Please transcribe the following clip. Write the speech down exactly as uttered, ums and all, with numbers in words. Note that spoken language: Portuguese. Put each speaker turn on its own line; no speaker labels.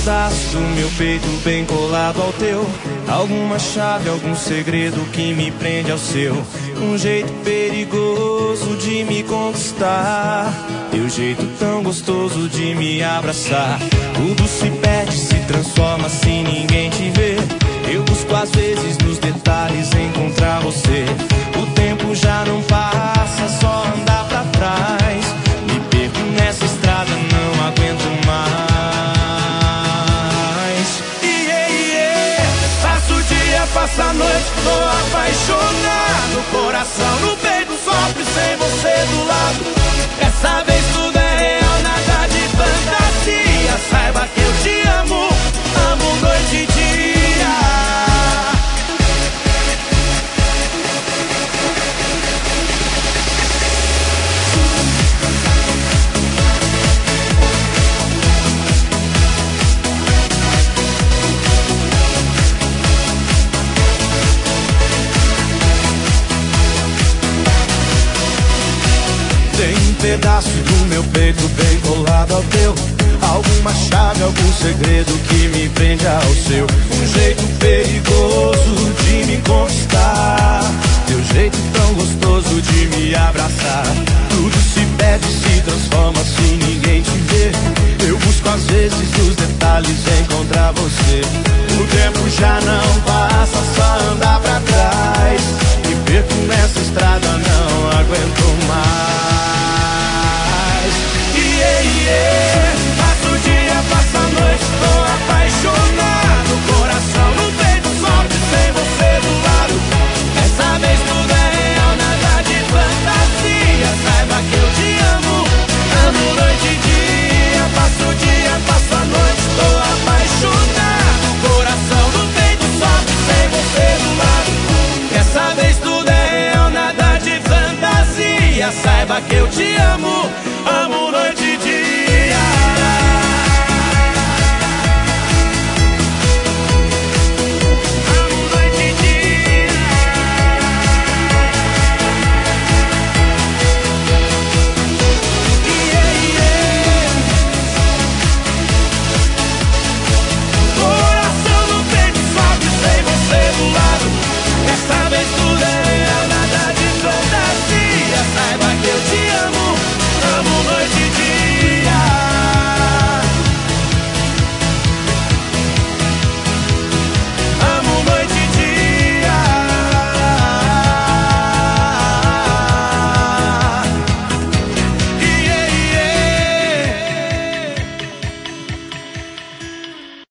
pedaço do meu peito bem colado ao teu. Alguma chave, algum segredo que me prende ao seu. Um jeito perigoso de me conquistar, teu jeito tão gostoso de me abraçar. Tudo se perde, se transforma se ninguém te vê. Eu busco às vezes nos detalhes encontrar você. O tempo já não passa, é só andar pra trás. Me perco nessa estrada, não aguento mais. Yeah, yeah. Passo o dia, passo a noite, tô apaixonado. Coração no peito sofre sem você do lado. Dessa vez tudo é real, nada de fantasia. Saiba que eu te amo, amo noite e dia. Pedaço do meu peito bem colado ao teu. Alguma chave, algum segredo que me prende ao seu. Um jeito perigoso de me conquistar, teu jeito tão gostoso de me abraçar. Tudo se perde, se transforma se ninguém te vê. Eu busco às vezes nos detalhes encontrar você. O tempo já não passa, só andar pra trás. Me perco nessa estrada,